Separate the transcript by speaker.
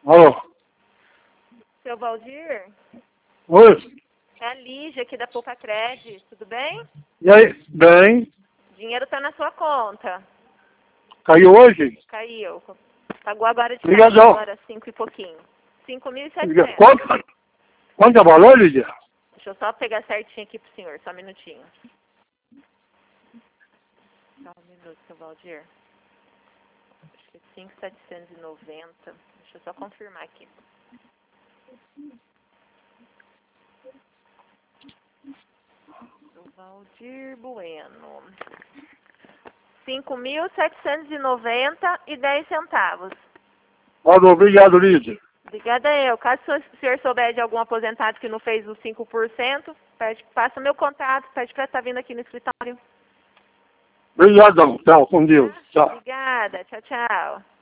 Speaker 1: Alô?
Speaker 2: Seu Valdir?
Speaker 1: Oi?
Speaker 2: É a Lígia aqui da Poupa Cred, tudo bem?
Speaker 1: E aí? Bem?
Speaker 2: O dinheiro tá na sua conta.
Speaker 1: Caiu hoje?
Speaker 2: Caiu. Pagou agora de tarde,
Speaker 1: Obrigadão.
Speaker 2: agora 5 e pouquinho. 5.700.
Speaker 1: Quanto é o valor, Lídia?
Speaker 2: Deixa eu só pegar certinho aqui pro senhor, só um minutinho. Só um minuto, seu Valdir. Acho que é 5.790. Deixa eu só confirmar aqui. Seu Valdir Bueno. 5.790,10.
Speaker 1: Falou, obrigado, Lídia.
Speaker 2: Obrigada eu. Caso o senhor souber de algum aposentado que não fez os 5%, passa meu contato, pede para estar vindo aqui no escritório.
Speaker 1: Obrigadão. Tchau, com Deus. Tchau.
Speaker 2: Obrigada. Tchau, tchau.